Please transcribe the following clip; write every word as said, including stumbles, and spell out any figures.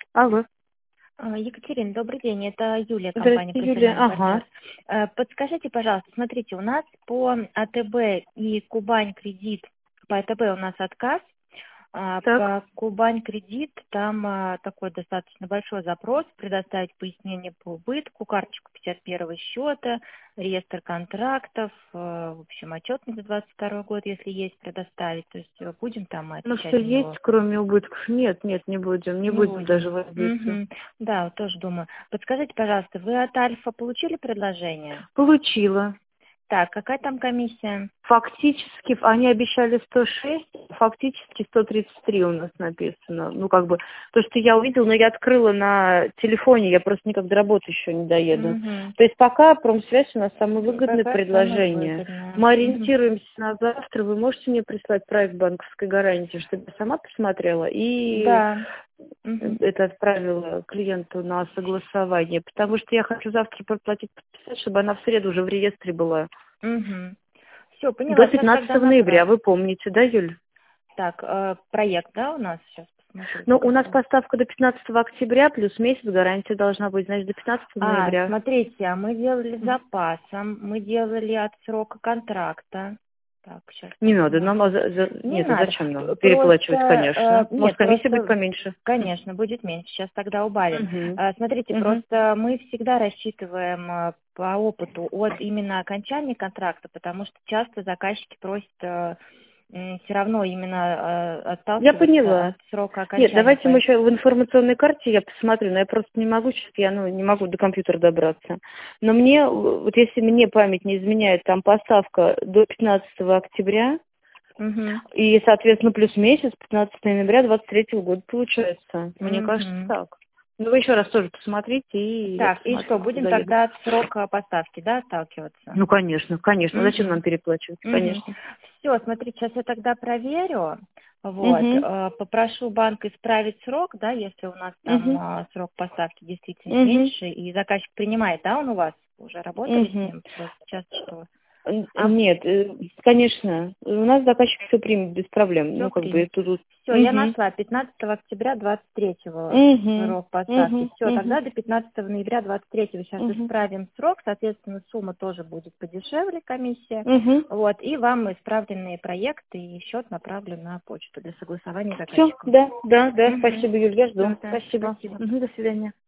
Алло. А, Екатерина, добрый день. Это Юлия, компания Здравствуйте, Юлия. «Профессиональный Ага. партнер». Э, Подскажите, пожалуйста, смотрите, у нас по АТБ и Кубань кредит, по АТБ у нас отказ, а Так. по Кубань кредит там а, такой достаточно большой запрос, предоставить пояснение по убытку, карточку пятьдесят первого счета, реестр контрактов, э, в общем, отчетность за двадцать второй год, если есть, предоставить. То есть э, будем там мы Ну, все отвечать на есть, него? кроме убытков. Нет, нет, не будем. Не Не будем даже будем. возиться. Мгм. Да, вот тоже думаю. Подскажите, пожалуйста, вы от Альфа получили предложение? Получила. Так, какая там комиссия? Фактически, они обещали сто шесть, фактически сто тридцать три у нас написано. Ну, как бы, то, что я увидела, но я открыла на телефоне, я просто никак до работы еще не доеду. Угу. То есть пока промсвязь у нас самое выгодное Пока самое предложение. выгодное. Мы Мгм. ориентируемся на завтра. Вы можете мне прислать проект банковской гарантии, чтобы я сама посмотрела и Да. Мгм. это отправила клиенту на согласование, потому что я хочу завтра проплатить, подписать, чтобы она в среду уже в реестре была. Угу. Все, До поняла. Сейчас тогда пятнадцатого ноября, направлю. вы помните, да, Юль? Так, э, проект, да, у нас? Сейчас посмотрю. Ну, у нас Какой. поставка до пятнадцатого октября, плюс месяц гарантия должна быть, значит, до пятнадцатого А, ноября. смотрите, а мы делали с Мгм. запасом, мы делали от срока контракта. Так, сейчас Не надо, посмотрим. нам, а за- за- Не нет, а надо. зачем нам? Просто, Переплачивать, э, конечно. Может, нет, комиссия будет просто, поменьше? конечно, будет меньше. Сейчас тогда убавим. Угу. Э, Смотрите, Угу. просто мы всегда рассчитываем э, по опыту от именно окончания контракта, потому что часто заказчики просят все равно именно э, Я отталкиваться поняла. от срока Нет, окончания. давайте мы Поэтому- еще в информационной карте я посмотрю, но я просто не могу, сейчас я ну, не могу до компьютера добраться. Но мне, вот если мне память не изменяет, там поставка до пятнадцатого октября, Мгм. и, соответственно, плюс месяц, пятнадцатого ноября двадцать третьего года получается. Мне кажется, Мгм. так. Ну, вы еще раз тоже посмотрите, и я Так, и посмотрю, что, будем заеду. тогда от срока поставки, да, отталкиваться? Ну, конечно, конечно. Зачем Угу. нам переплачивать? Угу. Конечно. Все, смотри, сейчас я тогда проверю. Вот, Угу. э, попрошу банк исправить срок, да, если у нас там Угу. э, срок поставки действительно Угу. меньше, и заказчик принимает, да, он у вас уже работали с Угу. ним, просто сейчас что? Н- А, Нет, э, конечно, у нас заказчик все примет без проблем. все Ну, как бы примет. это тут... Все, я Угу. нашла пятнадцатого октября двадцать третьего Угу. срок поставки. Угу. Все, Угу. тогда до пятнадцатого ноября двадцать третьего сейчас Угу. исправим срок, соответственно, сумма тоже будет подешевле, комиссия. Угу. Вот, и вам исправленные проекты и счет направлю на почту для согласования с Все, заказчиком. да, да, да, Угу. спасибо, Юль, я жду. Все, да, Спасибо. спасибо. Мгм, до свидания.